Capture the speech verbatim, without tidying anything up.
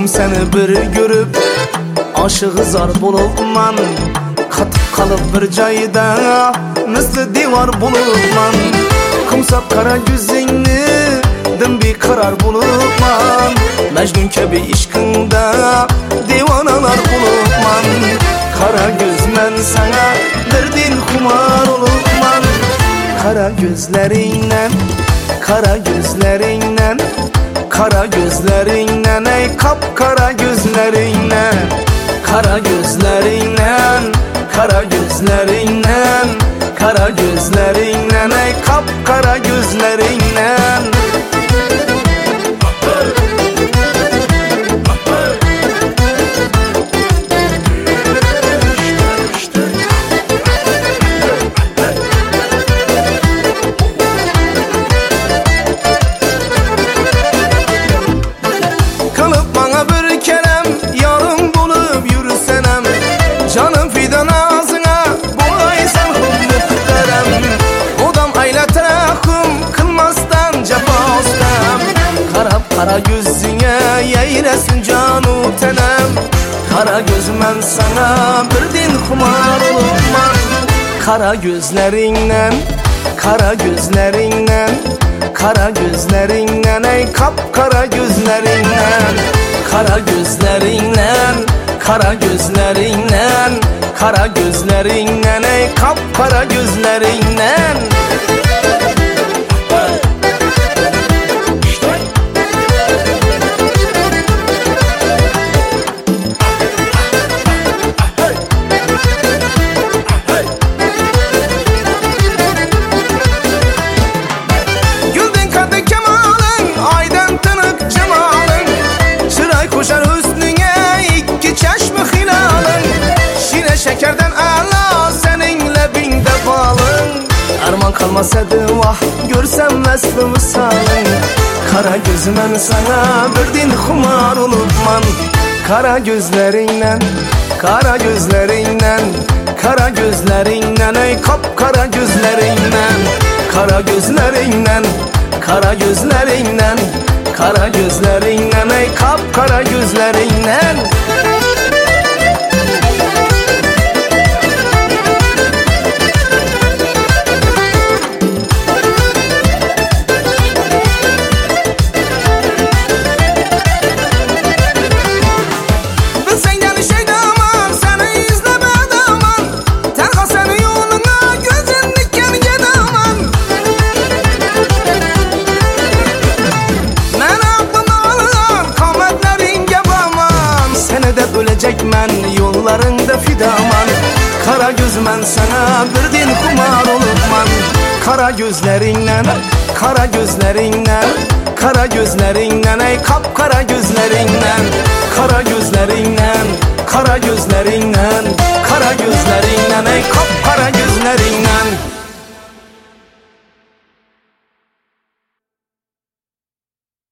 Oldum seni bir görüp aşığı zar bulupman, katıp kalıp bir joyda misli divar bulupman. Kumsap kara yüzüngni dim bir karar bulupman, Mecnun kebi işkinde divanalar bulupman. Kara göz men sana derdin kumar olupman. Kara gözlerinden, kara gözlerinden, kara gözlerinden, ey kapkara gözlerinden, kara gözlerinden, kara gözlerinden, kara gözlerinden, ey kapkara gözlerinden. Canım fidan ağzına bulaysan hümmütlerem, odam ayla terahüm kılmazdan cefastem. Karab kara gözüne yeylesin canu tenem, kara gözmen sana birdin kumar olupman. Kara gözlerinden, kara gözlerinden, kara gözlerinden, ey kapkara gözlerinden, kara gözlerinden, kara gözlerinden, kara gözlerinden, ey kapkara gözlerinden. Güldün kadı kemalın, aydan tınık cemalın, çıray koşar hüsnüne iki çeşme hilalın. Şine şekerden ala seninle binde balın, arman kalmasaydı vah görsem mesli misalın. Kara gözümen sana birdin kumar olupman. Kara gözlerinden, kara gözlerinden, kara gözlerinden, ey kapkara gözlerinden, kara gözlerinden, kara gözlerinden, kara gözlerinden, ey kapkara gözlerinden. Ölecek men yollarında fidaman. Kara gözmen sana birdin kumar olupman. Kara gözlerinden, kara gözlerinden, kara gözlerinden, ey kapkara gözlerinden,